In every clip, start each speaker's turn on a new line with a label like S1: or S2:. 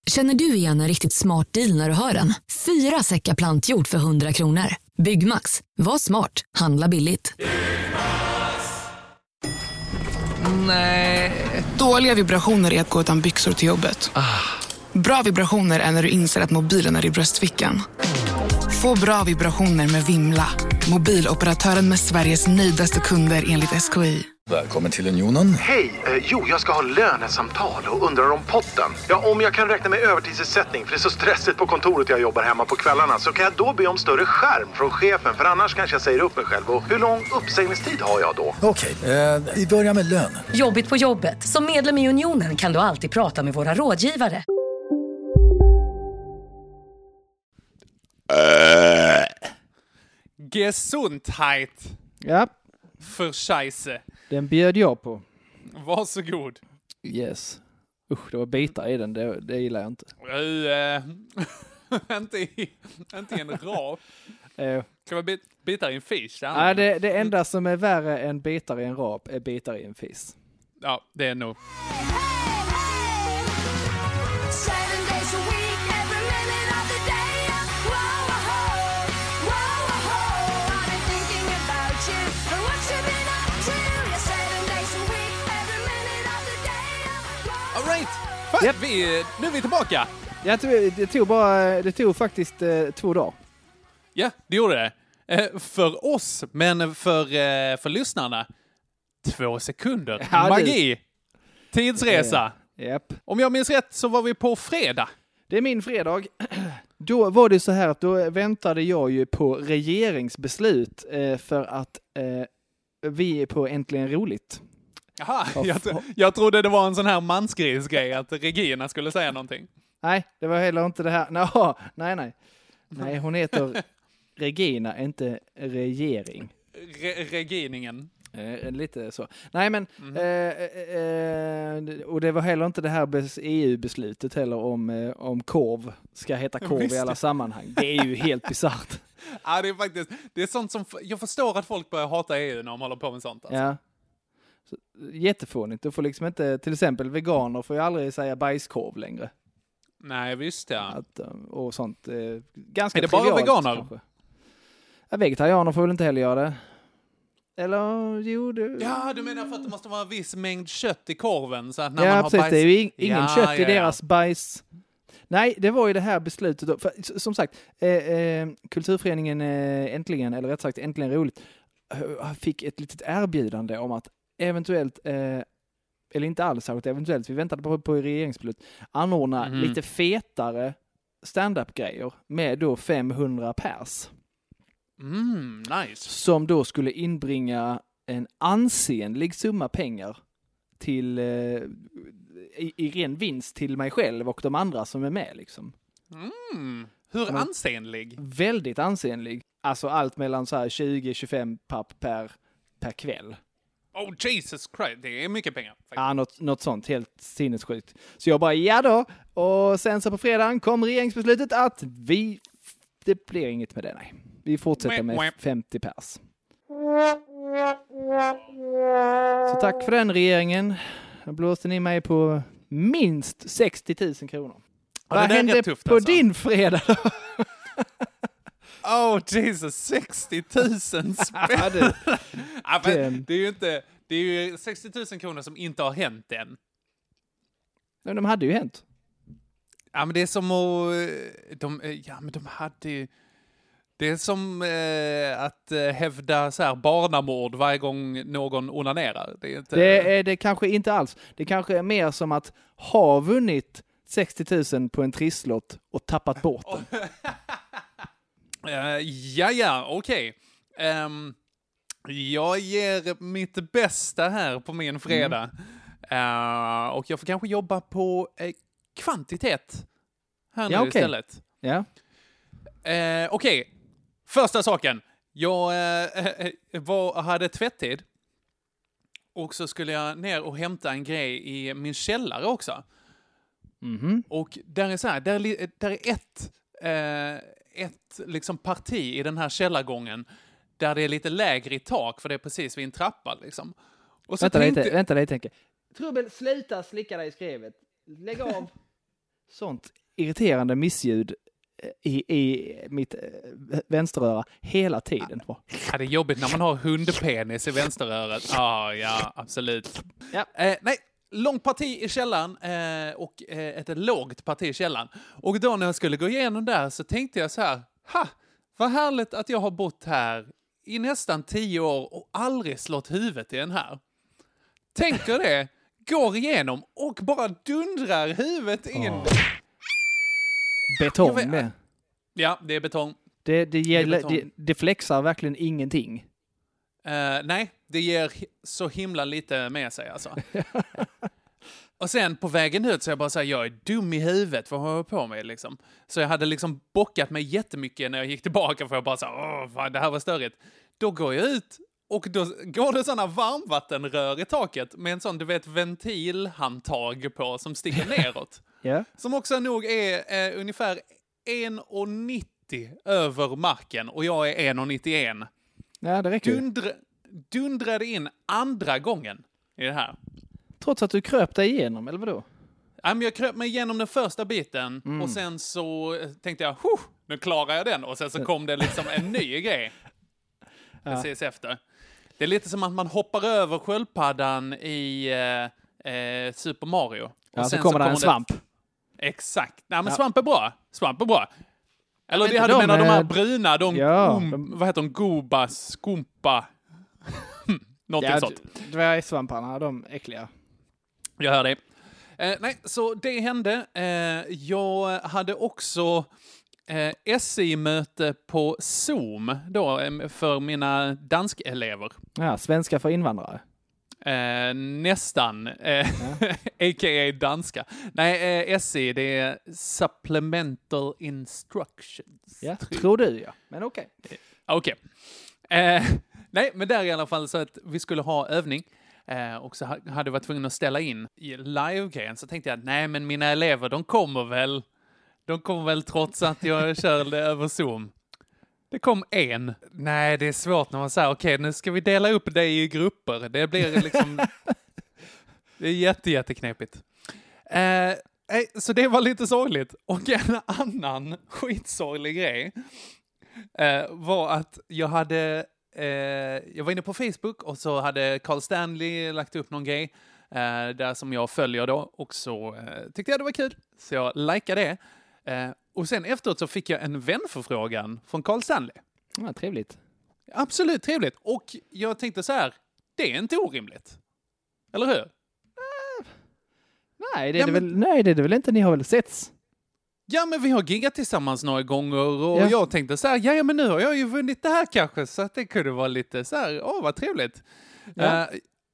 S1: Känner du igen en riktigt smart deal när du hör den? 4 säckar plantjord för 100 kronor. Byggmax. Var smart. Handla billigt.
S2: Nej. Dåliga vibrationer är att gå utan byxor till jobbet. Bra vibrationer är när du inser att mobilen är i bröstfickan. Få bra vibrationer med Vimla. Mobiloperatören med Sveriges nöjdaste kunder enligt SKI.
S3: Välkommen till Unionen.
S4: Hej, jag ska ha lönesamtal och undrar om potten. Ja, om jag kan räkna med övertidsersättning för det är så stressigt på kontoret jag jobbar hemma på kvällarna, så kan jag då be om större skärm från chefen, för annars kanske jag säger upp mig själv. Och hur lång uppsägningstid har jag då?
S3: Okej, vi börjar med lön.
S5: Jobbigt på jobbet. Som medlem i Unionen kan du alltid prata med våra rådgivare.
S6: Gesundheit.
S7: Ja,
S6: För scheisse.
S7: den bjöd jag på.
S6: Varsågod.
S7: Yes. Usch, det var bitar i den. Det gillar jag inte.
S6: Inte i en rap.
S7: Eh,
S6: Kan man bitar i en fish?
S7: Nej, det enda som är värre än bitar i en rap är bitar i en fis.
S6: Ja, det är nog. All right. Fan,
S7: Yep.
S6: nu är vi tillbaka.
S7: Det tog faktiskt 2 dagar.
S6: Ja, det gjorde det. För oss, men för lyssnarna, 2 sekunder.
S7: Ja,
S6: Magi. Tidsresa.
S7: Japp.
S6: Om jag minns rätt så var vi på fredag.
S7: Det är min fredag. Då var det så här att då väntade jag ju på regeringsbeslut för att vi är på Äntligen Roligt.
S6: Jaha, jag trodde det var en sån här mansgrisgrej att Regina skulle säga någonting.
S7: Nej, det var heller inte det här. Nej. Nej, hon heter Regina, inte regering.
S6: Reginingen.
S7: Lite så. Nej, men och det var heller inte det här EU-beslutet heller om korv ska heta korv i alla sammanhang. Det är ju helt bisarrt.
S6: Ja, det är sånt som jag förstår att folk börjar hata EU när de håller på med sånt. Alltså.
S7: Ja. Så, jättefånigt. Du får liksom inte, till exempel veganer får ju aldrig säga bajskorv längre.
S6: Nej, visst ja.
S7: Och sånt. Ganska
S6: är det bara
S7: trivialt,
S6: veganer?
S7: Kanske. Ja, vegetarianer får väl inte heller göra det. Eller, jo, det...
S6: Ja, du menar för att det måste vara en viss mängd kött i korven så att när
S7: ja,
S6: man har
S7: precis.
S6: bajs...
S7: Det är ju ingen kött i deras bajs. Nej, det var ju det här beslutet då. För, som sagt, kulturföreningen Äntligen, eller rätt sagt Äntligen Roligt, fick ett litet erbjudande om att eventuellt, eller inte alls särskilt eventuellt, vi väntade på regeringsbeslut, anordna lite fetare stand-up-grejer med då 500 pers.
S6: Nice.
S7: Som då skulle inbringa en ansenlig summa pengar till i ren vinst till mig själv och de andra som är med liksom.
S6: Hur ansenlig?
S7: Väldigt ansenlig. Alltså allt mellan så här 20-25 papp per kväll.
S6: Oh Jesus Christ, det är mycket pengar.
S7: Ja, något sånt, helt sinnessjukt. Så jag bara, ja då. Och sen så på fredagen kom regeringsbeslutet att det blir inget med det, nej. Vi fortsätter med 50 pers. Så tack för den regeringen. Då blåste ni mig på minst 60 000 kronor. Vad hände tufft, på alltså din fredag då?
S6: Oh Jesus, 60 000 spänn. Det är ju inte... Det är ju 60 000 kronor som inte har hänt än.
S7: Men de hade ju hänt.
S6: Ja, men det är som att... de hade ju... Det är som att hävda så här barnamord varje gång någon onanerar. Det är inte...
S7: Det är det kanske inte alls. Det kanske är mer som att ha vunnit 60 000 på en trisslott och tappat bort den.
S6: Okej. Jag ger mitt bästa här på min fredag. Och jag får kanske jobba på kvantitet här nu istället.
S7: Ja.
S6: Okej. Första saken. Jag hade tvättid. Och så skulle jag ner och hämta en grej i min källare också. Och där är så här, där är ett liksom parti i den här källargången där det är lite lägre i tak, för det är precis vid en trappa liksom. Och så
S7: vänta lite. Trubbel, sluta slicka dig i skrevet. Lägg av. sånt irriterande missljud i mitt vänsteröra hela tiden.
S6: Ja, det är jobbigt när man har hundpenis i vänsterörat. Ja, absolut.
S7: Ja.
S6: Nej, långt parti i källaren och ett lågt parti i källaren. Och då när jag skulle gå igenom där så tänkte jag så här, vad härligt att jag har bott här i nästan 10 år och aldrig slått huvudet i den här. Tänker det, går igenom och bara dundrar huvudet in.
S7: Betong det.
S6: Ja, det är betong.
S7: Det flexar verkligen ingenting.
S6: Nej, det ger så himla lite med sig alltså. Och sen på vägen ut så jag bara säger jag är dum i huvudet, vad har jag på med liksom? Så jag hade liksom bockat mig jättemycket när jag gick tillbaka för jag bara sa fan, det här var störigt. Då går jag ut och då går det sådana varmvattenrör i taket med en sån, du vet, ventilhandtag på som sticker neråt.
S7: Yeah.
S6: Som också nog är ungefär 1,90 över marken och jag är 1,91.
S7: Ja, det räcker.
S6: Dundrade in andra gången i det här.
S7: Trots att du kröp dig igenom, eller vadå?
S6: Ja, men jag kröp mig igenom den första biten och sen så tänkte jag, nu klarar jag den. Och sen så kom det liksom en ny grej. Precis efter. Det är lite som att man hoppar över sköldpaddan i Super Mario. Och
S7: ja,
S6: sen
S7: så kommer det en svamp.
S6: Exakt. Nej, men svamp är bra. Svamp är bra. Eller det
S7: hade
S6: de här bruna, vad heter de? Gobas, skumpa. Någonting sånt.
S7: Dvärgsvamparna, de äckliga.
S6: Jag hör dig. Nej, så det hände. Jag hade också SI-möte på Zoom då för mina danskelever.
S7: Ja, svenska för invandrare.
S6: Nästan. A.k.a. danska. Nej, SI, det är Supplemental Instructions.
S7: Ja, tror du ja. Men okej.
S6: Okej. Nej, men där i alla fall så att vi skulle ha övning. Och så hade vi varit tvungna att ställa in i live-grejen. Så tänkte jag, nej men mina elever, de kommer väl trots att jag körde över Zoom. Det kom en. Nej, det är svårt när man säger, okej, nu ska vi dela upp det i grupper. Det blir liksom... det är jätteknepigt. Så det var lite sorgligt. Och en annan skitsorglig grej var att jag var inne på Facebook och så hade Carl Stanley lagt upp någon grej där som jag följer då. Och så tyckte jag det var kul. Så jag likade det. Och sen efteråt så fick jag en vänförfrågan från Carl Stanley.
S7: Ja, trevligt.
S6: Absolut trevligt. Och jag tänkte så här, det är inte orimligt. Eller hur?
S7: Nej, det är det väl inte. Ni har väl setts?
S6: Ja, men vi har giggat tillsammans några gånger och jag tänkte så här, ja men nu har jag ju vunnit det här kanske så att det kunde vara lite så här, vad trevligt. Ja.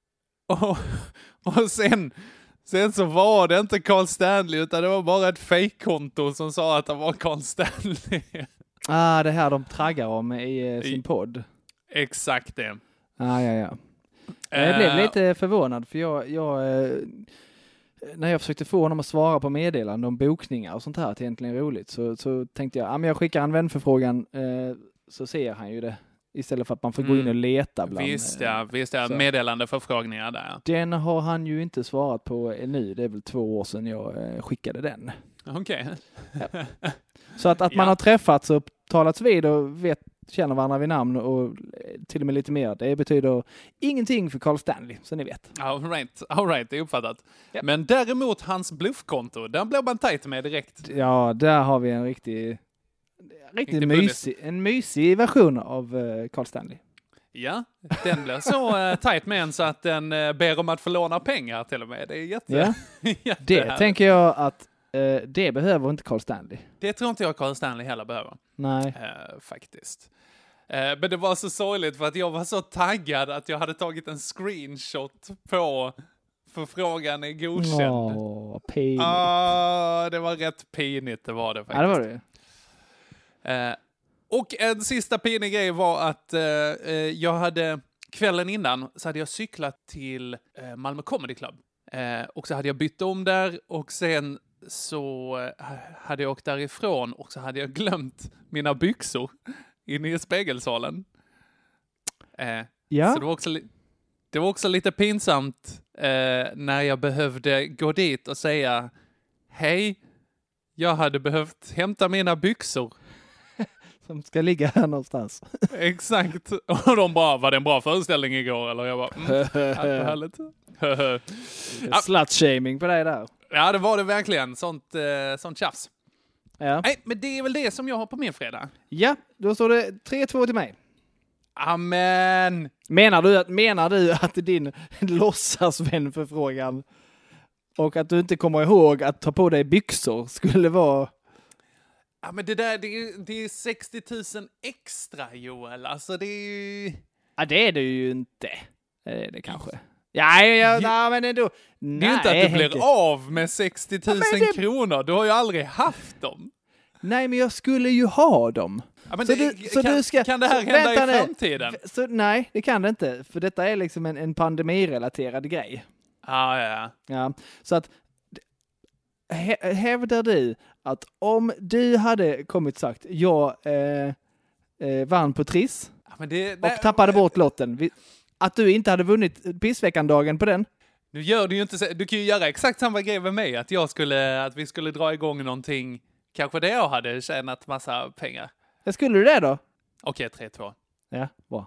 S6: Och sen så var det inte Carl Stanley utan det var bara ett fake-konto som sa att det var Carl Stanley.
S7: Det här de traggar om i sin podd.
S6: Exakt det.
S7: Ja. Jag blev lite förvånad för jag när jag försökte få honom att svara på meddelanden om bokningar och sånt här till egentligen roligt så tänkte jag, men jag skickar en vänförfrågan så ser han ju det istället för att man får gå in och leta bland.
S6: Visst ja. Meddelande förfrågningar där.
S7: Den har han ju inte svarat på nu. Det är väl 2 år sedan jag skickade den.
S6: Okej.
S7: Ja. Så att man har träffats och talats vid och känner varandra vid namn och till och med lite mer. Det betyder ingenting för Carl Stanley, så ni vet.
S6: All right, det är uppfattat. Yep. Men däremot hans bluffkonto, där blev man tajt med direkt.
S7: Ja, där har vi en riktigt mysig version av Carl Stanley.
S6: Ja, den blir så tajt med en så att den ber om att få låna pengar till och med. Det är jätte
S7: det tänker jag att det behöver inte Carl Stanley.
S6: Det tror inte jag Carl Stanley heller behöver.
S7: Nej.
S6: Faktiskt. Men det var så sorgligt för att jag var så taggad att jag hade tagit en screenshot på förfrågan är godkänd.
S7: Pinigt.
S6: Det var rätt pinigt, det var det faktiskt.
S7: Ja, det var det.
S6: Och en sista pinig grej var att jag hade kvällen innan så hade jag cyklat till Malmö Comedy Club. Och så hade jag bytt om där och sen så hade jag åkt därifrån och så hade jag glömt mina byxor inne i spegelsalen. Så det var också lite pinsamt när jag behövde gå dit och säga hej, Jag hade behövt hämta mina byxor.
S7: Som ska ligga här någonstans.
S6: Exakt. Och de bara, var det en bra föreställning igår? Eller jag bara, härligt.
S7: Slut-shaming på dig där.
S6: Ja, det var det verkligen. Sånt tjafs.
S7: Ja.
S6: Nej, men det är väl det som jag har på min fredag.
S7: Ja, då står det 3-2 till mig.
S6: Amen.
S7: Menar du att din låtsasvänförfrågan och att du inte kommer ihåg att ta på dig byxor skulle vara...
S6: Ja, men det är 60 000 extra, Joel. Alltså det är ju...
S7: Ja, det är det ju inte. Det är det kanske. Nej, men ändå.
S6: Det är ju inte att du blir av med 60 000 kronor. Du har ju aldrig haft dem.
S7: Nej, men jag skulle ju ha dem.
S6: Ja, men kan det här hända i framtiden?
S7: Nej, det kan det inte. För detta är liksom en pandemirelaterad grej.
S6: Ja.
S7: Så att hävdar du att om du hade kommit sagt jag vann på Triss och tappade bort lotten, att du inte hade vunnit pissveckan-dagen på den?
S6: Nu gör du ju inte så. Du kan ju göra exakt samma grej med mig. Att vi skulle dra igång någonting. Kanske det jag hade tjänat massa pengar.
S7: Skulle du det då?
S6: Okej, 3-2.
S7: Ja, bra.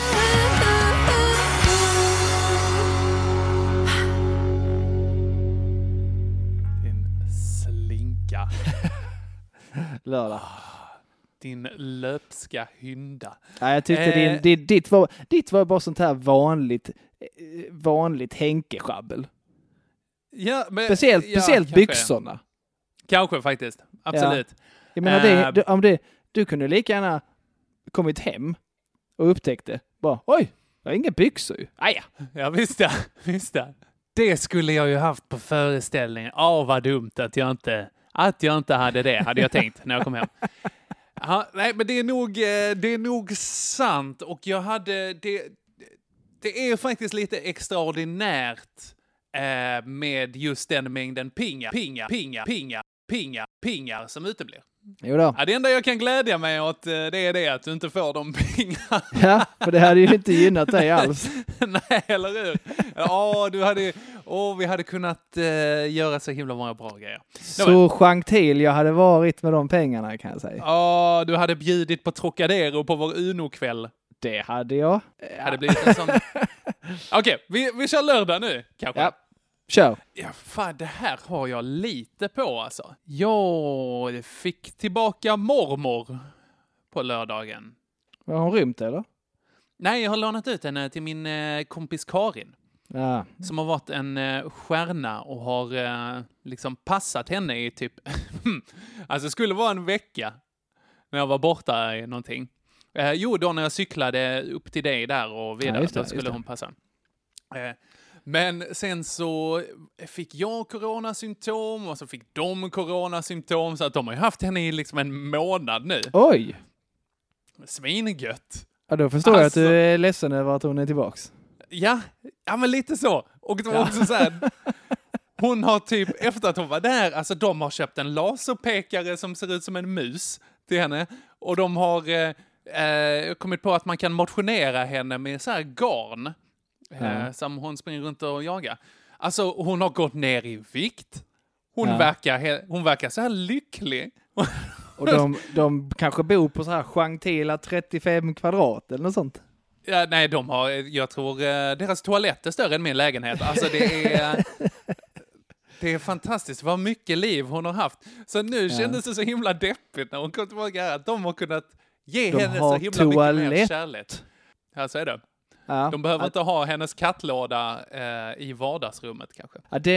S6: Din slinka.
S7: Lördag.
S6: Din löpska hynda.
S7: Ja, jag tyckte ditt var bara sånt här vanligt Henke-schabbel.
S6: Ja, men,
S7: speciellt byxorna.
S6: Kanske faktiskt. Absolut.
S7: Ja. Jag menar, du kunde lika gärna kommit hem och upptäckte bara, oj, jag har inga byxor ju. Aja.
S6: Ja, visst det. Det skulle jag ju haft på föreställningen. Vad dumt att jag inte hade det, hade jag tänkt när jag kom hem. Nej, men det är nog sant. Och jag hade... Det är faktiskt lite extraordinärt med just den mängden pingar som uteblir.
S7: Jo då.
S6: Ja, det enda jag kan glädja mig åt det är det att du inte får de pengar.
S7: Ja, för det hade ju inte gynnat dig alls.
S6: Nej, eller hur? Vi hade kunnat göra så himla många bra grejer.
S7: Så gentil jag hade varit med de pengarna, kan jag säga.
S6: Du hade bjudit på Trocadero på vår Uno-kväll.
S7: Det hade jag.
S6: Hade blivit en sån... Okej, vi kör lördag nu, kanske.
S7: Ja. Kör.
S6: Ja, fan, det här har jag lite på alltså. Jag fick tillbaka mormor på lördagen.
S7: Har hon rymt eller?
S6: Nej, jag har lånat ut henne till min kompis Karin.
S7: Ja.
S6: Som har varit en stjärna och har liksom passat henne i typ... alltså det skulle vara en vecka när jag var borta i någonting. Då när jag cyklade upp till dig där och vidare, då skulle hon passa. Men sen så fick jag coronasymptom och så fick de coronasymptom, så att de har ju haft henne i liksom en månad nu.
S7: Oj!
S6: Svingött.
S7: Ja, då förstår jag att du är ledsen över att hon är tillbaks.
S6: Ja, men lite så. Och det var också så här, hon har typ, efter att hon var där, alltså de har köpt en laserpekare som ser ut som en mus till henne. Och de har kommit på att man kan motionera henne med så här garn. Som hon springer runt och jagar. Alltså hon har gått ner i vikt. Hon verkar så här lycklig.
S7: Och de kanske bor på så här gentila 35 kvadrat eller något sånt.
S6: Ja, nej, jag tror deras toalett är större än min lägenhet. Alltså det är fantastiskt. Vad mycket liv hon har haft. Så nu kändes det så himla deppigt när hon kom tillbaka här, att de har kunnat ge henne så himla mycket mer kärlek. Ja, så är det. Ja, de behöver inte ha hennes kattlåda i vardagsrummet kanske.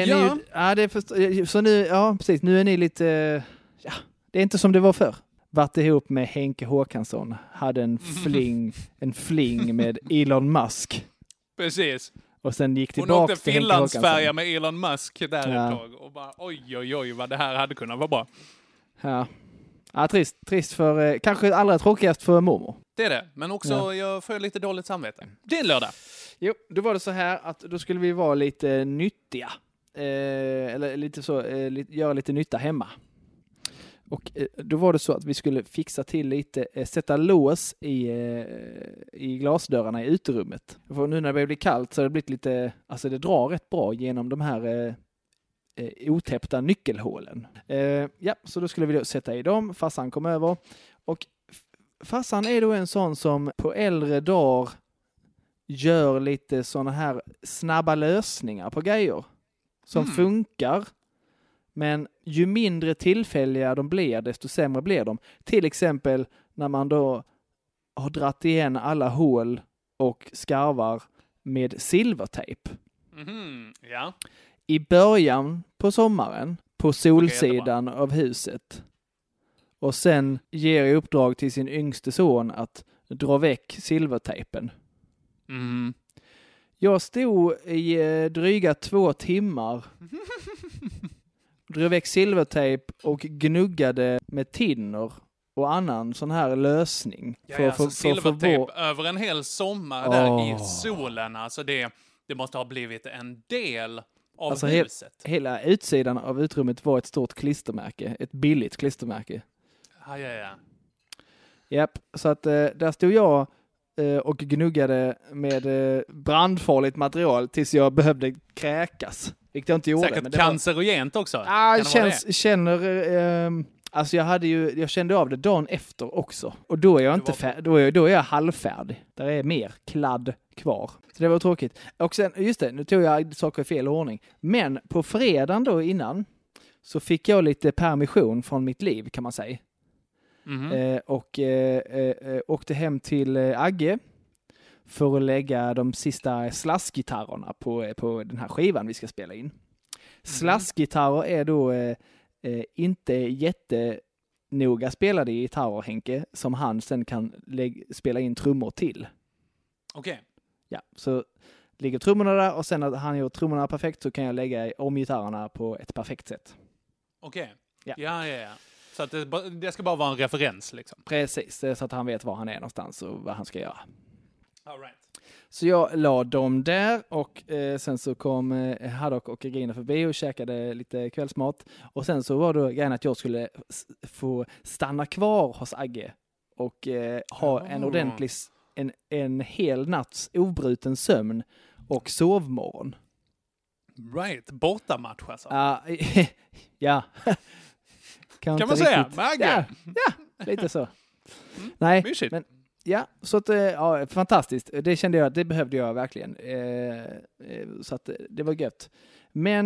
S7: Så nu, precis. Nu är ni lite, det är inte som det var förr. Vart ihop med Henke Håkansson, hade en fling med Elon Musk.
S6: Precis.
S7: Och sen gick tillbaka till Henke Håkansson.
S6: Hon åkte Finlandsfärja med Elon Musk där ett tag och bara oj vad det här hade kunnat vara bra.
S7: Ja, trist för, kanske allra tråkigast för mormor.
S6: Det är det, men också jag får lite dåligt samvete. Det är lördag.
S7: Jo, då var det så här att då skulle vi vara lite nyttiga. Eller lite så, göra lite nytta hemma. Och då var det så att vi skulle fixa till lite, sätta lås i glasdörrarna i uterummet. För nu när det börjar bli kallt så har det blivit lite, alltså det drar rätt bra genom de här otäppta nyckelhålen. Så då skulle vi då sätta i dem. Farsan kom över. Och farsan är då en sån som på äldre dagar gör lite såna här snabba lösningar på grejer. Som funkar. Men ju mindre tillfälliga de blir, desto sämre blir de. Till exempel när man då har dratt igen alla hål och skarvar med silvertejp.
S6: Ja.
S7: I början på sommaren, på solsidan av huset. Och sen ger jag uppdrag till sin yngste son att dra väck silvertejpen. Jag stod i dryga 2 timmar, drog väck silvertejp och gnuggade med tinner och annan sån här lösning.
S6: Silvertejp över en hel sommar där i solen. Alltså det måste ha blivit en del av huset.
S7: Hela utsidan av utrummet var ett stort klistermärke. Ett billigt klistermärke.
S6: Ja.
S7: Japp, så att där stod jag och gnuggade med brandfarligt material tills jag behövde kräkas. Vilket jag inte gjorde.
S6: Säkert men det cancerogent också.
S7: Alltså jag kände av det dagen efter också. Och då är jag då är jag halvfärdig. Där är mer kladd kvar. Så det var tråkigt. Och sen, just det, nu tog jag saker i fel ordning. Men på fredagen då innan så fick jag lite permission från mitt liv kan man säga. Och åkte hem till Agge för att lägga de sista slaskgitarrerna på den här skivan vi ska spela in. Slaskgitarrer är då inte jättenoga spelade gitarrer, Henke, som han sen kan spela in trummor till.
S6: Okej.
S7: Ja, så ligger trummorna där och sen när han gjort trummorna perfekt så kan jag lägga om gitarrerna på ett perfekt sätt.
S6: Okej. Ja. Så att det ska bara vara en referens liksom.
S7: Precis, så att han vet var han är någonstans och vad han ska göra.
S6: All right.
S7: Så jag la dem där och sen så kom Haddock och Regina förbi och käkade lite kvällsmat. Och sen så var det grejen att jag skulle få stanna kvar hos Agge och ha en ordentlig, en hel natts obruten sömn och sovmorgon.
S6: Right, bortamatch alltså.
S7: Ja.
S6: Kan man säga?
S7: Ja, lite så. Nej,
S6: mysigt. Men
S7: ja, så att fantastiskt. Det kände jag, det behövde jag verkligen. Så att det var gött. Men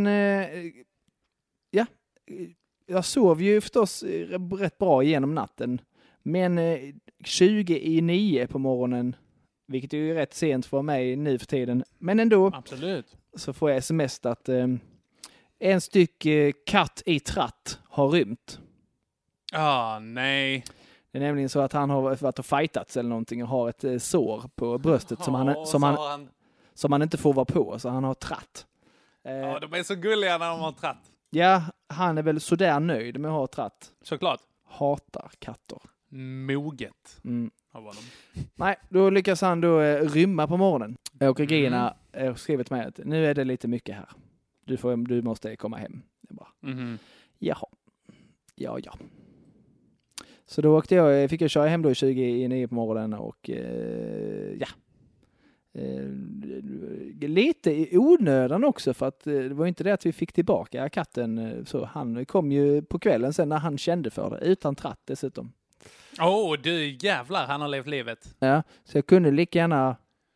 S7: jag sov ju förstås rätt bra igenom natten. Men 20:09 på morgonen, vilket är ju rätt sent för mig nu för tiden. Men ändå.
S6: Absolut.
S7: Så får jag sms att en styck katt i tratt har rymt.
S6: Nej.
S7: Det är nämligen så att han har varit och fightats eller någonting och har ett sår på bröstet som han inte får vara på, så han har tratt.
S6: De är så gulliga när de har tratt.
S7: Ja, han är väl sådär nöjd med att ha tratt.
S6: Såklart.
S7: Hatar katter.
S6: Moget.
S7: Nej, då lyckas han då rymma på morgonen. Och Regina har skrivit med att nu är det lite mycket här. Du måste komma hem. Jag bara, jaha. Ja. Så då fick jag köra hem då 20:09 på morgonen och lite i onödan också, för att det var inte det att vi fick tillbaka katten, så han kom ju på kvällen sen när han kände för det, utan tratt dessutom.
S6: Du jävlar, han har levt livet.
S7: Ja, så jag kunde lika gärna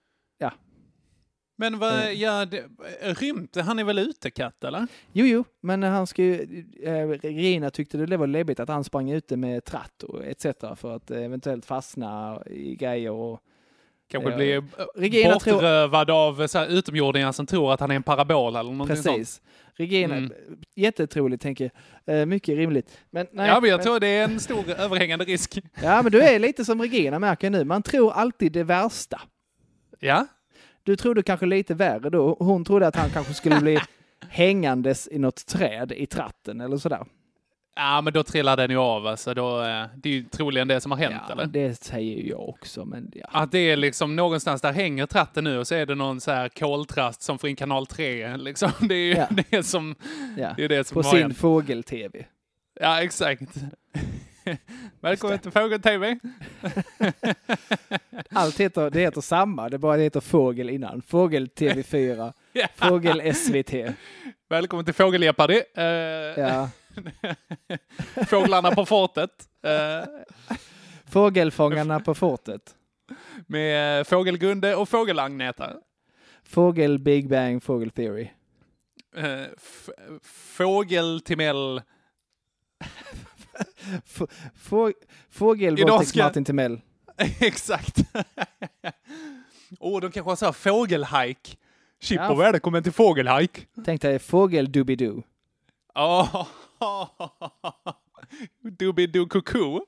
S6: Men rymte han är väl ute, katt, eller?
S7: Jo, men han Regina tyckte det var läbbigt att han sprang ute med tratt och etc. för att eventuellt fastna i grejer och
S6: kanske bli bortrövad av så här utomjordingar som tror att han är en parabol eller någonting sånt.
S7: Precis. Regina, jättetroligt, tänker jag. Mycket rimligt. Men
S6: jag tror det är en stor överhängande risk.
S7: Ja, men du är lite som Regina, märker jag nu. Man tror alltid det värsta.
S6: Ja.
S7: Du trodde kanske lite värre då. Hon trodde att han kanske skulle bli hängandes i något träd i tratten eller sådär.
S6: Ja, men då trillar den ju av. Alltså det är ju troligen det som har hänt, eller?
S7: Det säger jag också. Men
S6: att det är liksom någonstans där hänger tratten nu och så är det någon så här koltrast som får in kanal 3. Liksom. Det är ju det som det är det som
S7: på
S6: har
S7: sin
S6: hänt.
S7: Fågel-TV.
S6: Ja, exakt. Välkommen till Fågel-TV.
S7: Det heter samma. Det heter Fågel innan. Fågel TV4. Fågel SVT.
S6: Välkommen till Fågeljeopardy.
S7: Ja.
S6: Fåglarna på fortet.
S7: Fågelfångarna på fortet.
S6: Med Fågelgunde och Fågel-Agneta.
S7: Fågel Big Bang Fågel Theory.
S6: Fågel-Timell.
S7: Fågelvåldtäkt Martin Timell.
S6: Exakt. De kanske har så här fågelhike. Chip och välkommen till fågelhike.
S7: Tänk dig fågel-doobidoo.
S6: Doobidoo-kuku.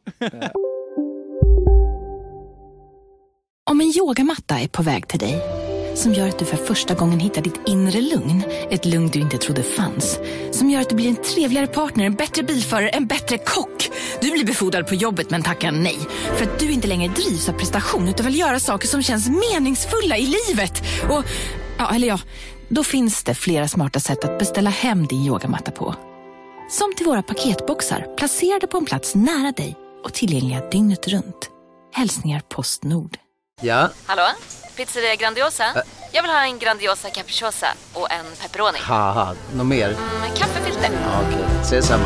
S8: Om en yogamatta är på väg till dig, som gör att du för första gången hittar ditt inre lugn, ett lugn du inte trodde fanns, som gör att du blir en trevligare partner, en bättre bilförare, en bättre kock. Du blir befordrad på jobbet men tackar nej, för att du inte längre drivs av prestation utan vill göra saker som känns meningsfulla i livet. Och, då finns det flera smarta sätt att beställa hem din yogamatta på. Som till våra paketboxar, placerade på en plats nära dig och tillgängliga dygnet runt. Hälsningar Postnord.
S9: Ja?
S5: Hallå? Pizzeria Grandiosa? Jag vill ha en Grandiosa capriciosa och en pepperoni.
S9: Haha, något mer?
S5: Kaffefilter.
S9: Ja, okej, ses samma.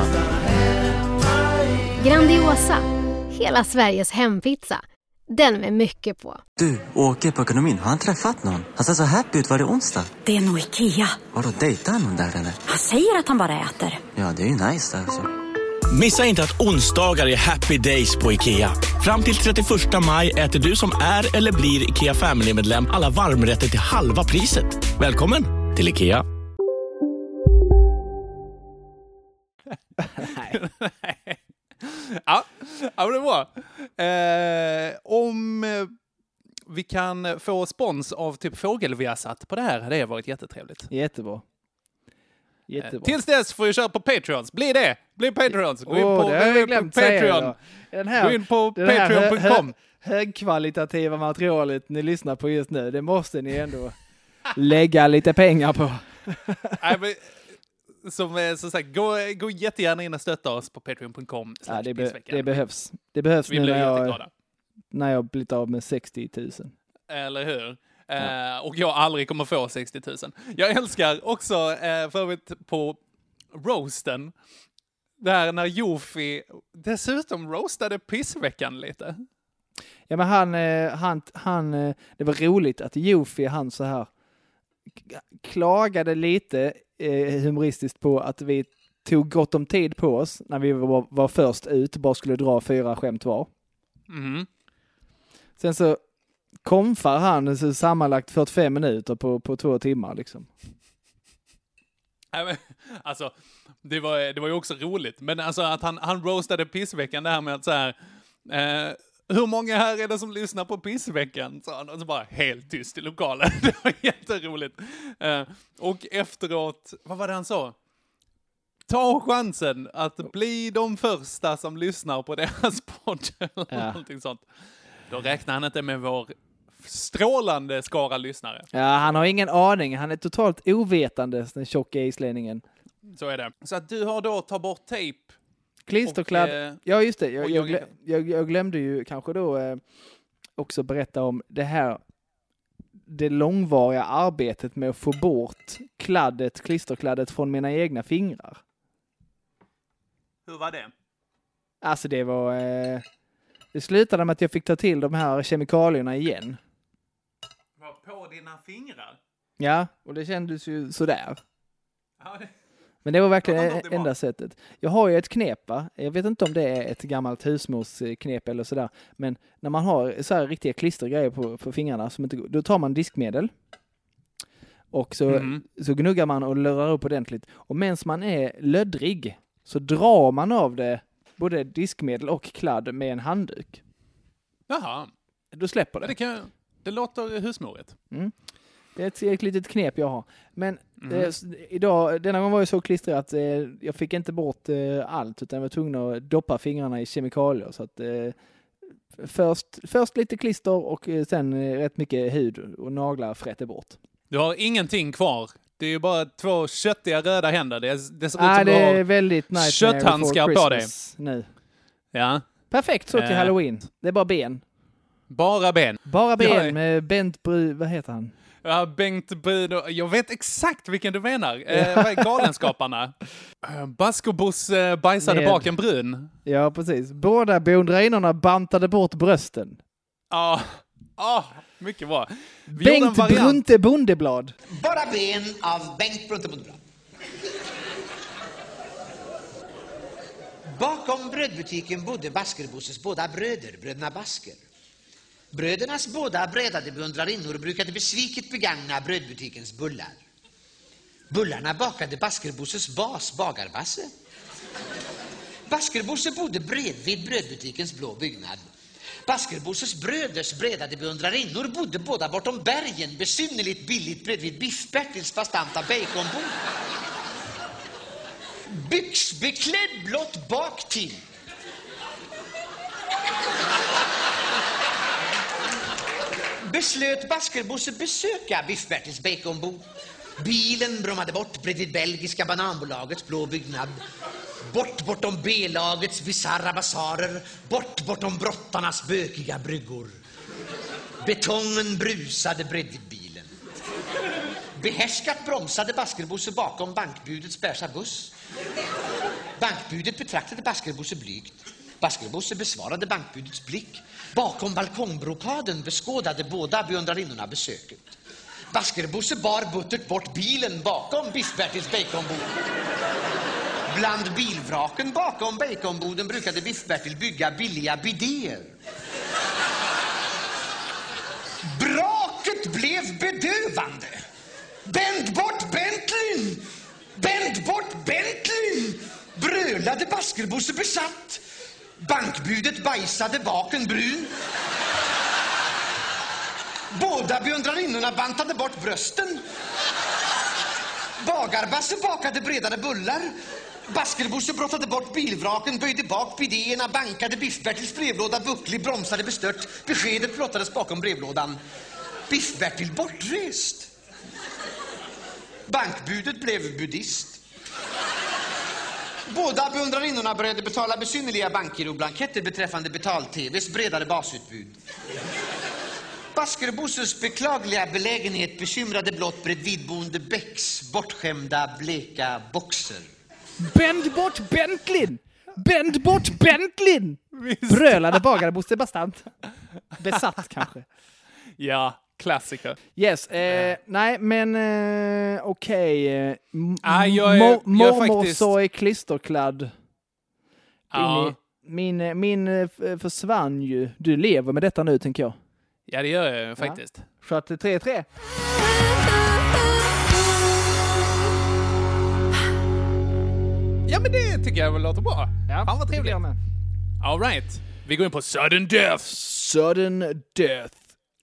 S10: Grandiosa, hela Sveriges hempizza. Den med mycket på.
S11: Du, åker på ekonomin. Har han träffat någon? Han ser så happy ut. Var det onsdag?
S12: Det är nog Ikea.
S11: Vadå, dejtar han någon där eller?
S12: Han säger att han bara äter.
S11: Ja, det är ju nice där alltså.
S13: Missa inte att onsdagar är happy days på Ikea. Fram till 31 maj äter du som är eller blir Ikea Family-medlem alla varmrätter till halva priset. Välkommen till Ikea.
S6: Ja, men det är bra. Om vi kan få spons av typ Fågelviasat på det här, det har varit jättetrevligt.
S7: Jättebra.
S6: Tills dess får jag köra på Patreons. Bli Patreons. Gå in på,
S7: det har jag glömt
S6: Patreon.
S7: Gå
S6: in på patreon.com.
S7: Högkvalitativa materialet ni lyssnar på just nu, det måste ni ändå lägga lite pengar på.
S6: Nej, men, som sagt, gå jättegärna in och stötta oss på patreon.com.
S7: Ja, det behövs. Det behövs nu när jag blivit av med 60 000.
S6: Eller hur? Ja. Och jag aldrig kommer få 60 000. Jag älskar också för övrigt på roasten. Där när Jofi dessutom roastade pissveckan lite.
S7: Ja, men han det var roligt att Jofi, han så här klagade lite humoristiskt på att vi tog gott om tid på oss när vi var först ut, bara skulle dra 4 skämt var.
S6: Mm. Sen
S7: så konfar han så sammanlagt 45 minuter på 2 timmar liksom.
S6: Alltså, det var ju också roligt. Men alltså att han roastade pissveckan det här med att så här, hur många här är det som lyssnar på pissveckan? Så han bara helt tyst i lokalen. Det var jätteroligt. Och efteråt, vad var det han sa? Ta chansen att bli de första som lyssnar på deras podd. Eller någonting sånt. Då räknar han inte med vår strålande skara lyssnare.
S7: Ja, han har ingen aning. Han är totalt ovetande, den tjocka islänningen.
S6: Så är det. Så att du har då tagit bort tejp.
S7: Klisterkladd. Ja, just det. Jag glömde ju kanske då också berätta om det långvariga arbetet med att få bort klisterkladdet från mina egna fingrar.
S6: Hur var det?
S7: Alltså det var... det slutade med att jag fick ta till de här kemikalierna igen.
S6: På dina fingrar?
S7: Ja, och det kändes ju sådär. Ja, men det var verkligen enda sättet. Jag har ju ett knep, va? Jag vet inte om det är ett gammalt husmorsknep eller sådär. Men när man har så här riktiga klistergrejer på fingrarna som inte går, då tar man diskmedel. Och så gnuggar man och lurar upp ordentligt. Och medan man är löddrig så drar man av det både diskmedel och kladd med en handduk.
S6: Jaha.
S7: Då släpper det.
S6: Det låter husmorigt.
S7: Mm. Det är ett litet knep jag har. Men denna gång var jag så klistrad att jag fick inte bort allt, utan jag var tvungen att doppa fingrarna i kemikalier. Så att först lite klister och sen rätt mycket hud och naglar frätte bort.
S6: Du har ingenting kvar. Det är ju bara 2 köttiga röda händer. Det ser ut som
S7: det är väldigt nice
S6: kötthandskar på dig
S7: nu.
S6: Ja.
S7: Perfekt så till Halloween. Det är bara ben.
S6: Bara ben.
S7: Med Bent vad heter han?
S6: Ja, Bengt Brun. Jag vet exakt vilken du menar. Vad är Galenskaparna? Baskobuss bajsade bak en brun.
S7: Ja, precis. Båda beundrarinnorna bantade bort brösten.
S6: Ja, mycket bra.
S7: Bengt Brunte Bondeblad.
S14: Bara ben av Bengt Brunte Bondeblad. Bakom brödbutiken bodde Baskerbosses båda bröder, bröderna Basker. Brödernas båda brädade beundrarinnor brukade besviket begagna brödbutikens bullar. Bullarna bakade Baskerbosses bas, Bagarbasse. Baskerbosse bodde bredvid brödbutikens blå byggnad. Baskerbosses bröders bredade beundrarinnor bodde båda bortom bergen, besynnerligt billigt bredvid Biff-Bertils bastanta baconbord. Byxbeklädd blott bak till. Beslöt Baskerbosse besöka Biff-Bertils baconbord. Bilen brummade bort bredvid belgiska bananbolagets blå byggnad. Bortom B-lagets bizarra basarer. Bortom brottarnas bökiga bryggor. Betongen brusade bredvid bilen. Behärskat bromsade Baskerbosse bakom bankbudets bärsa buss. Bankbudet betraktade Baskerbosse blygt. Baskerbosse besvarade bankbudets blick. Bakom balkongbrokaden beskådade båda beundrarinnorna besöket. Baskerbosse bar buttert bort bilen bakom Biff-Bertils baconbord. Bland bilvraken bakom baconboden brukade Biff-Bertil bygga billiga bidéer. Braket blev bedövande. Bänd bort Bentley! Bänd bort Bentley! Brölade Baskerbosse besatt. Bankbudet bajsade bak en brun. Båda beundrarinnorna bantade bort brösten. Bagarbasse bakade bredare bullar. Baskerbosse brottade bort bilvraken, böjde bak bidéerna, bankade Biff-Bertils brevlåda, bucklig, bromsade bestört. Beskedet blottades bakom brevlådan. Biff-Bertil bortrest. Bankbudet blev buddhist. Båda beundrarinnorna började betala besynnerliga bankgiroblanketter beträffande betal-tvs bredare basutbud. Baskerbosses beklagliga belägenhet bekymrade blott bredvidboende Bäcks bortskämda bleka boxer.
S7: Bänd bort Bentley! Bänd bort Bentley! Brölade Bagarbosse bastant. Besatt kanske.
S6: Ja, klassiker.
S7: Yes, nej men okej.
S6: Mormor faktiskt...
S7: så är klisterkladd.
S6: Ja.
S7: Min försvann ju. Du lever med detta nu, tänker jag.
S6: Ja, det gör jag faktiskt.
S7: Så att 3-3.
S6: Ja, men det tycker jag väl låter bra.
S7: Ja, fan vad trevligt.
S6: All right. Vi går in på Sudden Death.
S7: Sudden Death.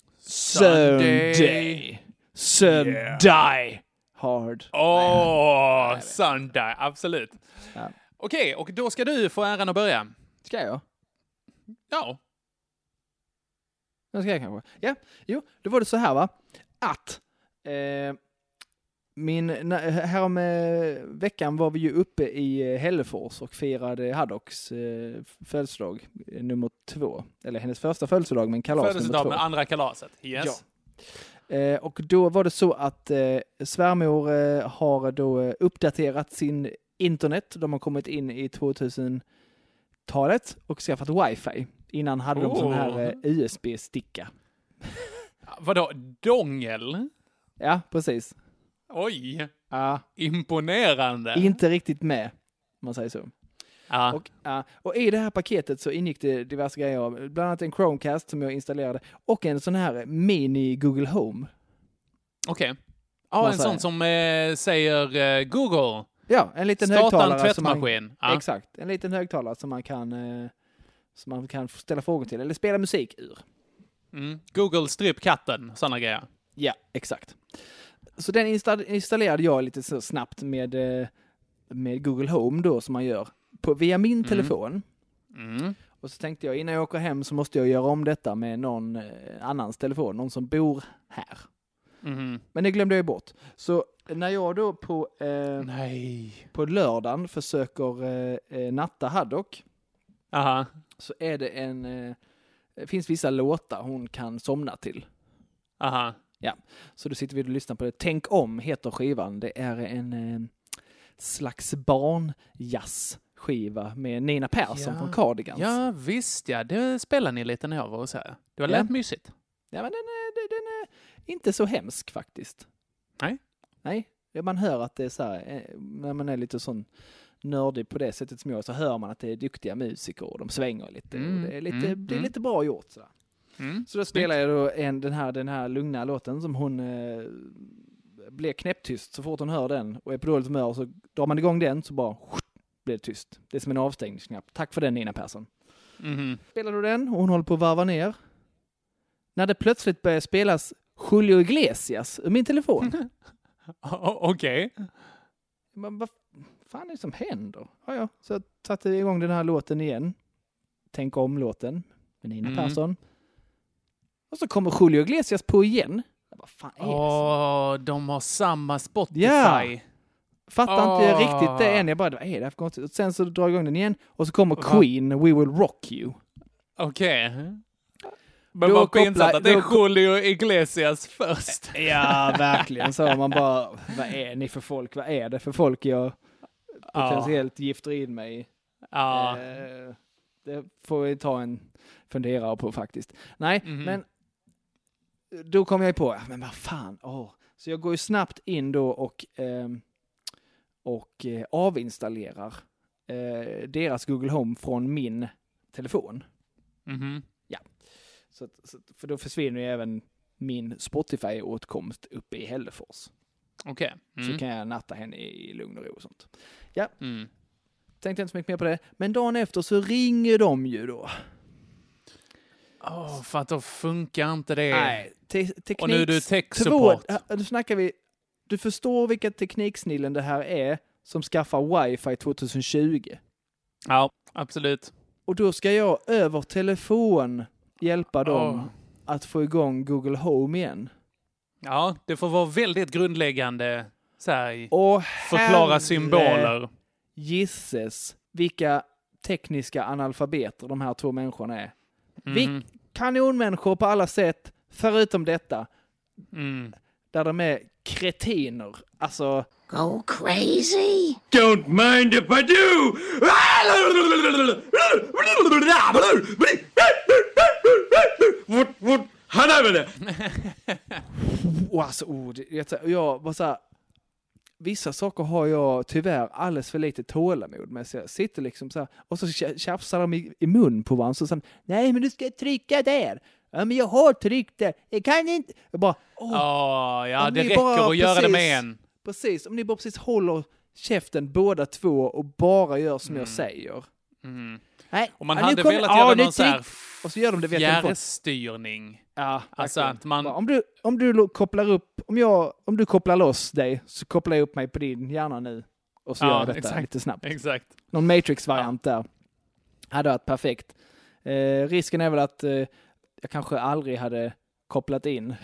S7: Sunday. Sunday. Hard.
S6: Sunday. Absolut.
S7: Ja.
S6: Okej, och då ska du få äran att börja.
S7: Ska jag?
S6: Ja.
S7: Det ska jag kanske. Ja, jo, då var det så här va. Att härom veckan var vi ju uppe i Hällefors och firade Haddocks födelsedag nummer 2. Eller hennes första födelsedag, men kalas nummer 2.
S6: Födelsedag med andra kalaset, yes.
S7: Ja. Och då var det så att svärmor har då uppdaterat sin internet. De har kommit in i 2000-talet och skaffat wifi. Innan hade de sån här USB-sticka.
S6: Vadå? Dongel?
S7: Ja, precis.
S6: Oj!
S7: Ja.
S6: Imponerande.
S7: Inte riktigt med, om man säger så.
S6: Ja.
S7: Och i det här paketet så ingick det diverse grejer. Bland annat en Chromecast som jag installerade. Och en sån här mini Google Home.
S6: Okej. Ja, en sån som säger Google.
S7: Ja, en liten
S6: starta
S7: högtalare.
S6: En tvättmaskin.
S7: Exakt, en liten högtalare som man kan ställa frågor till. Eller spela musik ur.
S6: Google stryp katten, sådana grejer.
S7: Ja, exakt. Så den installerade jag lite så snabbt med Google Home då, som man gör via min telefon. Och så tänkte jag, innan jag åker hem så måste jag göra om detta med någon annans telefon, någon som bor här. Men det glömde jag bort. Så när jag då på lördagen försöker natta Haddock, så är det finns vissa låtar hon kan somna till. Ja, så då sitter vi och lyssnar på det. Tänk om heter skivan. Det är en slags barnjazzskiva med Nina Persson från Cardigans.
S6: Ja, visst ja. Det spelar ni lite när jag var så här. Det var lätt mysigt.
S7: Ja, men den är inte så hemsk faktiskt. Nej, man hör att det är så här, när man är lite sån nördig på det sättet som jag, så hör man att det är duktiga musiker och de svänger lite. Och det är lite bra gjort sådär. Så då spelar jag då den här lugna låten som hon blir knäpptyst så fort hon hör den och är på dåligt humör, så drar man igång den så bara blir det tyst. Det är som en avstängningsknapp. Tack för den, Nina Persson. Spelar du den och hon håller på att varva ner. När det plötsligt börjar spelas Julio Iglesias ur min telefon.
S6: Okej.
S7: Vad fan är det som händer? Ja. Så jag satte igång den här låten igen. Tänk om låten med Nina Persson. Och så kommer Julio Iglesias på igen. Vad fan är det?
S6: De har samma Spotify.
S7: Ja. Fattar inte riktigt det än. Jag bara, vad är det här för konstigt? Och sen så drar jag igång den igen. Och så kommer Queen, We Will Rock You.
S6: Okej. Men man får insatt att det är Julio Iglesias först.
S7: Ja, verkligen. Så man bara, vad är ni för folk? Vad är det för folk jag potentiellt gifter in mig i? Det får vi ta en funderare på faktiskt. Nej, men då kom jag på, men vad fan, Så jag går ju snabbt in då och avinstallerar deras Google Home från min telefon. Ja. Så, för då försvinner ju även min Spotify-åtkomst uppe i Hällefors.
S6: Okej.
S7: Så kan jag natta henne i lugn och ro och sånt. Ja. Tänkte inte så mycket mer på det. Men dagen efter så ringer de ju då.
S6: För att då funkar inte det.
S7: Nej.
S6: Och nu är du tech-support.
S7: Nu snackar vi. Du förstår vilka tekniksnillen det här är som skaffar wifi 2020.
S6: Ja, absolut.
S7: Och då ska jag över telefon hjälpa dem att få igång Google Home igen.
S6: Ja, det får vara väldigt grundläggande så här,
S7: och
S6: förklara symboler.
S7: Gisses vilka tekniska analfabeter de här två människorna är. Kanonmänniskor på alla sätt, förutom detta. Där de är kretiner. Alltså...
S15: Go crazy!
S16: Don't mind if I do! What? Han är väl det?
S7: Jag var så här, vissa saker har jag tyvärr alldeles för lite tålamod med. Så jag sitter liksom så här, och så tjafsar de i mun på varandra. Så nej, men du ska trycka där. Ja, men jag har tryckt där. Jag kan inte. Jag bara,
S6: det räcker att göra det med en.
S7: Precis, om ni bara precis håller käften båda två och bara gör som jag säger. Nej,
S6: och man hade velat göra någon så här
S7: och så gör de det
S6: fjärrstyrning.
S7: Ja,
S6: alltså att man...
S7: om du kopplar upp, om du kopplar loss dig, så kopplar jag upp mig på din hjärna nu och så gör jag detta lite snabbt.
S6: Exakt.
S7: Någon Matrix-variant där. Hade varit perfekt. Risken är väl att jag kanske aldrig hade kopplat in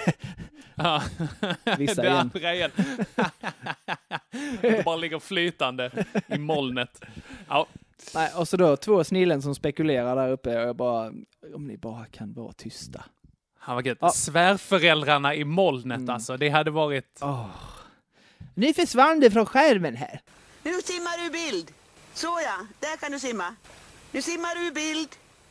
S7: vissa
S6: det
S7: igen.
S6: Andra igen. Det bara ligger flytande i molnet. Ja.
S7: Nej, och så då 2 snillen som spekulerar där uppe, och jag bara, om ni bara kan vara tysta.
S6: Vad gött. Svärföräldrarna i molnet alltså, det hade varit...
S7: Nu försvann det från skärmen här.
S15: Nu simmar du bild. Så ja, där kan du simma. Nu simmar du bild.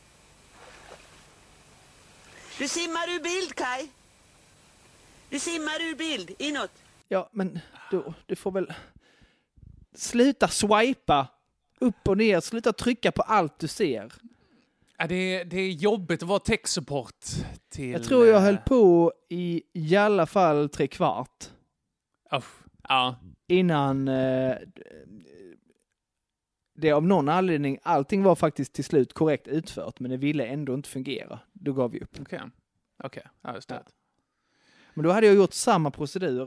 S15: Du simmar ur bild, Kai. Du simmar ur bild, inåt.
S7: Ja, men du får väl sluta swipa upp och ner. Sluta trycka på allt du ser.
S6: Ja, det är jobbigt att vara tech-support till...
S7: Jag tror jag höll på i alla fall 3/4.
S6: Ja.
S7: Innan det av någon anledning, allting var faktiskt till slut korrekt utfört, men det ville ändå inte fungera. Då gav vi upp.
S6: Okej. Ja, just det.
S7: Men då hade jag gjort samma procedur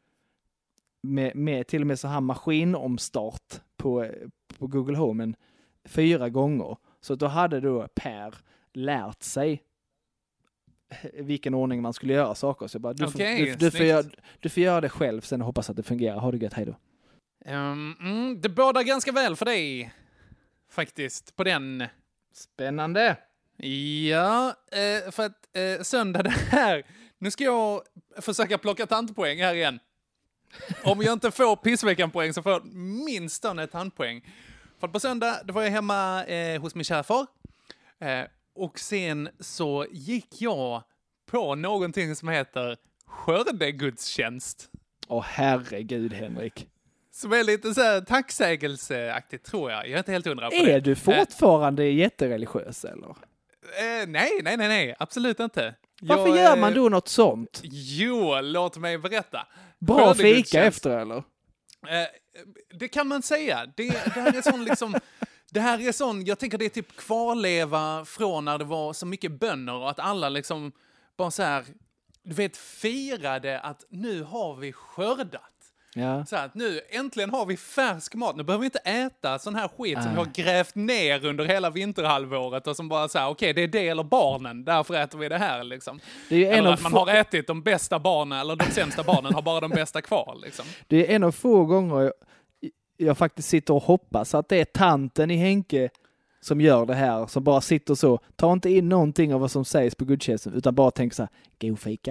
S7: med till och med så här maskinomstart på Google Home 4 gånger. Så då hade då Per lärt sig vilken ordning man skulle göra saker. Så jag bara, du får göra det själv sen och hoppas att det fungerar. Ha det gött, hej då.
S6: Det bådar ganska väl för dig faktiskt på den.
S7: Spännande.
S6: Ja, för att söndag Nu ska jag försöka plocka tantpoäng här igen. Om jag inte får pissveckan-poäng så får jag minst ett tantpoäng. För på söndag då var jag hemma hos min kära far. Och sen så gick jag på någonting som heter skördegudstjänst.
S7: Åh herregud, Henrik.
S6: Som är lite så här tacksägelseaktigt, tror jag. Jag är inte helt hundra på det.
S7: Är du fortfarande jättereligiös, eller?
S6: Nej. Absolut inte.
S7: Varför gör man då något sånt?
S6: Jo, låt mig berätta.
S7: Bra fika efter, eller?
S6: Det kan man säga. Det här är sån liksom... Det här är sån, jag tänker det är typ kvarleva från när det var så mycket bönder och att alla liksom bara så här, du vet, firade att nu har vi skördat.
S7: Ja.
S6: Så att nu äntligen har vi färsk mat. Nu behöver vi inte äta sån här skit som vi har grävt ner under hela vinterhalvåret och som bara så här, okej, det är det eller barnen, därför äter vi det här liksom.
S7: Det är ju
S6: eller att man har ätit de bästa barnen eller de sämsta barnen har bara de bästa kvar liksom.
S7: Det är en av få gånger jag faktiskt sitter och hoppas att det är tanten i Henke som gör det här, som bara sitter så, tar inte in någonting av vad som sägs på gudstjänsten, utan bara tänker så här, god fika.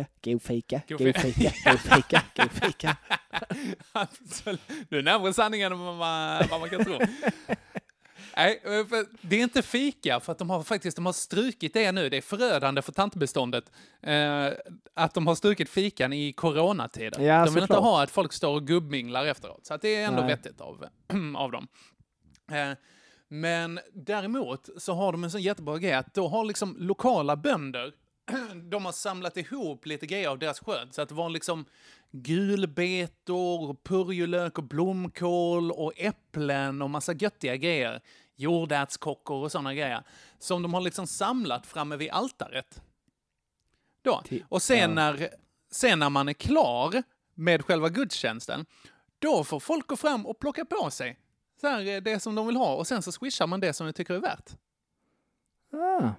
S6: Absolut. Du är närmare sanningen än vad man kan tro. Nej, för det är inte fika, för att de har strukit det nu. Det är förödande för tantbeståndet att de har strukit fikan i coronatider.
S7: Ja,
S6: de vill inte ha att folk står och gubbminglar efteråt. Så att det är ändå vettigt av dem. Men däremot så har de en sån jättebra grej att då har liksom lokala bönder, de har samlat ihop lite grejer av deras skörd. Så att det var liksom gulbetor, purjolök och blomkål och äpplen och massa göttiga grejer. Jordärtskockor och sådana grejer. Som de har liksom samlat framme vid altaret. Då. Och sen när man är klar med själva gudstjänsten, då får folk gå fram och plocka på sig så här, det som de vill ha. Och sen så swishar man det som de tycker är värt.
S7: Ah.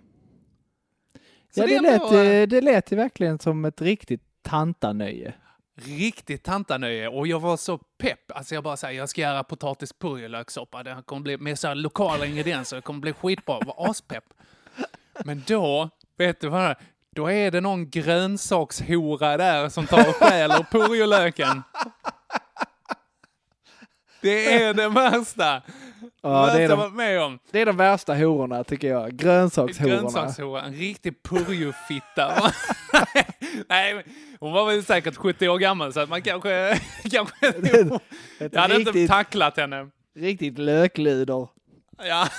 S7: Ja, det lät ju verkligen som ett riktigt tantanöje.
S6: Riktigt tantanöje. Och jag var så pepp. Alltså jag bara säger, jag ska göra potatispurjolökssoppa. Det kommer bli med så här lokala ingredienser. Det kommer bli skitbra. Var aspepp. Men då, vet du vad? Då är det någon grönsakshora där som tar och stjäler purjolöken. Det är det värsta.
S7: Ja, det är
S6: med om.
S7: Det är de värsta hororna, tycker jag. Grönsakshororna.
S6: En riktig purjofitta. Nej, hon var väl säkert 70 år gammal, så att man kanske jag hade inte tacklat henne.
S7: Riktigt lökluder.
S6: Ja.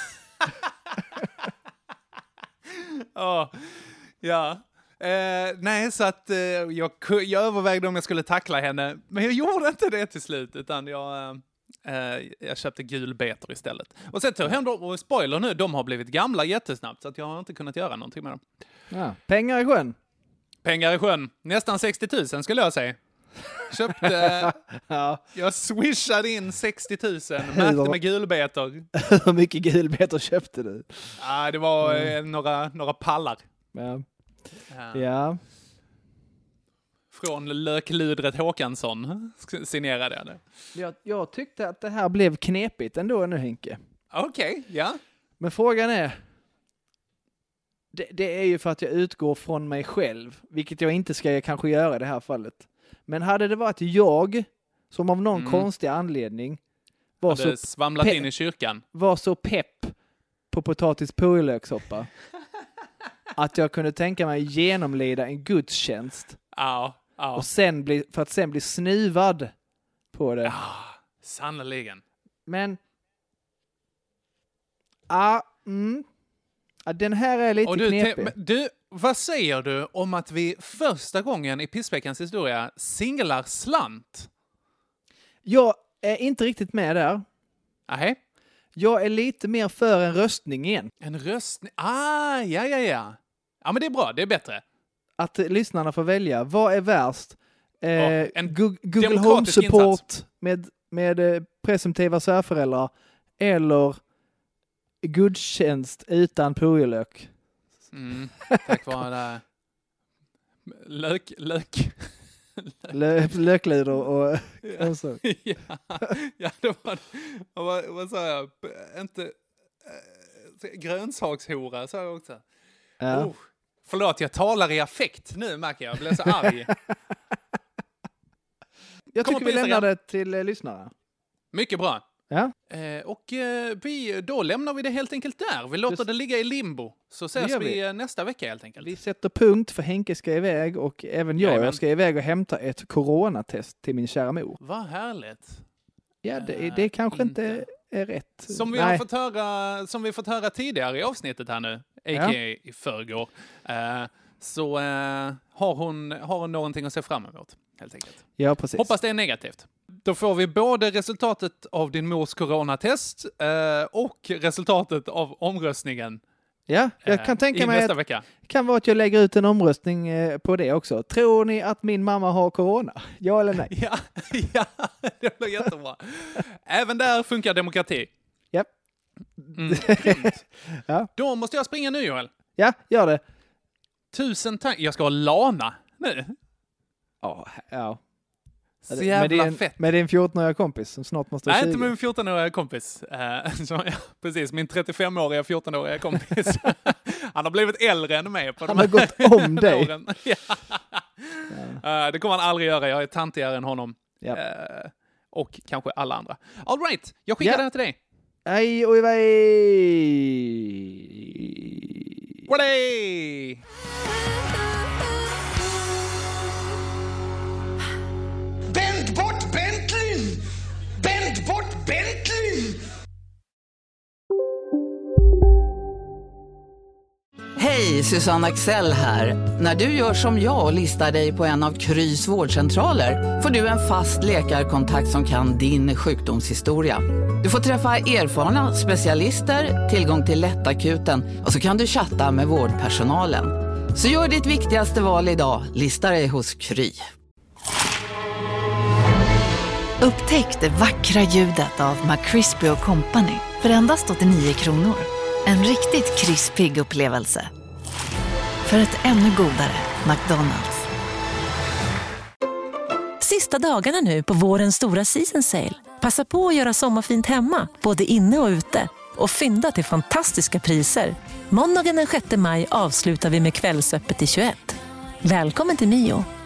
S6: Ja. Nej, så att jag övervägde om jag skulle tackla henne, men jag gjorde inte det till slut, utan jag köpte gulbetor istället. Och sen tog hem då, och spoiler nu, de har blivit gamla jättesnabbt, så att jag har inte kunnat göra någonting med dem.
S7: Ja, pengar i sjön.
S6: Pengar i sjön. Nästan 60 000 skulle jag säga. Köpte, jag swishade in 60 000, märkte med gulbetor.
S7: Hur mycket gulbetor köpte du?
S6: Ja, det var några pallar.
S7: Ja.
S6: Från lökludret Håkansson signerade jag det.
S7: Jag tyckte att det här blev knepigt ändå nu, Henke.
S6: Okej, ja.
S7: Men frågan är, det är ju för att jag utgår från mig själv, vilket jag inte ska kanske göra i det här fallet. Men hade det varit jag som av någon konstig anledning
S6: hade svamlat in i kyrkan,
S7: var så pepp på potatispurjolökssoppa att jag kunde tänka mig genomleda en gudstjänst. Och för att sen bli snuvad på det.
S6: Ja, sannoliken.
S7: Men den här är lite knepig.
S6: Du, vad säger du om att vi första gången i Pissveckans historia singlar slant? Jag
S7: är inte riktigt med där.
S6: Nej.
S7: Jag är lite mer för en röstning igen.
S6: En röstning? Ja. Ja, men det är bra, det är bättre.
S7: Att lyssnarna får välja. Vad är värst?
S6: En
S7: Google Home Support med presumtiva svärföräldrar eller gudstjänst utan purjolök?
S6: Tack vare
S7: lökluder och så.
S6: Ja, det var vad sa jag? Inte grönsakshora sa jag också.
S7: Ja.
S6: Förlåt, jag talar i affekt nu, märker jag. Jag blir så arg.
S7: Jag tycker vi lämnar det till lyssnarna.
S6: Mycket bra.
S7: Ja.
S6: Då lämnar vi det helt enkelt där. Vi låter det ligga i limbo. Så ses vi nästa vecka helt enkelt.
S7: Vi sätter punkt för Henke ska iväg och även jag ska iväg och hämta ett coronatest till min kära mor.
S6: Vad härligt.
S7: Ja, det kanske inte är rätt.
S6: Som vi fått höra tidigare i avsnittet här nu, a.k.a. i förrgår, så har hon någonting att se fram emot, helt enkelt.
S7: Ja, precis.
S6: Hoppas det är negativt. Då får vi både resultatet av din mors coronatest och resultatet av omröstningen.
S7: Ja, jag kan tänka mig
S6: nästa vecka.
S7: Kan vara att jag lägger ut en omröstning på det också. Tror ni att min mamma har corona? Ja eller nej?
S6: Ja, det blir jättebra. Även där funkar demokrati.
S7: Japp.
S6: Ja. Då måste jag springa nu, Joel.
S7: Ja, gör det.
S6: 1000 tack. Jag ska ha Lana nu.
S7: Ja.
S6: Så jävla fett.
S7: Med din 14-åriga kompis som snart måste
S6: Nej, inte med min 14-åriga kompis. Precis, min 35-åriga 14-åriga kompis. Han har blivit äldre än mig.
S7: Han har gått om dig.
S6: Det kommer han aldrig göra. Jag är tantigare än honom.
S7: Ja.
S6: Och kanske alla andra. All right, jag skickar det här till dig.
S7: Hej och iväg!
S6: Hurray!
S14: Vänd bort Bentley! Vänd bort Bentley!
S17: Hej, Susanne Axel här. När du gör som jag och listar dig på en av Krys vårdcentraler får du en fast läkarkontakt som kan din sjukdomshistoria. Du får träffa erfarna specialister, tillgång till lättakuten och så kan du chatta med vårdpersonalen. Så gör ditt viktigaste val idag, lista dig hos Kry.
S18: Upptäck det vackra ljudet av McCrispy & Company för endast 89 kronor. En riktigt krispig upplevelse. För ett ännu godare McDonald's.
S19: Sista dagarna nu på vårens stora season sale. Passa på att göra sommarfint hemma, både inne och ute. Och fynda till fantastiska priser. Måndagen den 6 maj avslutar vi med Kvällsöppet i 21. Välkommen till Mio.